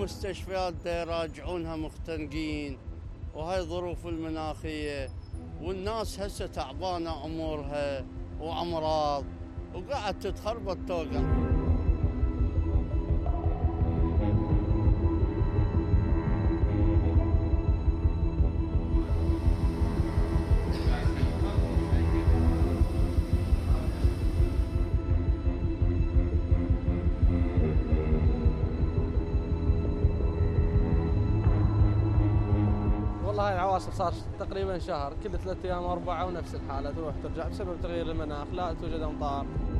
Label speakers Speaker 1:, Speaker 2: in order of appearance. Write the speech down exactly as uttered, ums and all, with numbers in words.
Speaker 1: والمستشفيات دا يراجعونها مختنقين، وهاي ظروف المناخية، والناس هسه تعبانة أمورها وأمراض وقاعد تتخربط توقع.
Speaker 2: والله هاي العواصف صار تقريبا شهر، كل ثلاثة ايام اربعه ونفس الحاله تروح ترجع بسبب تغيير المناخ، لا توجد امطار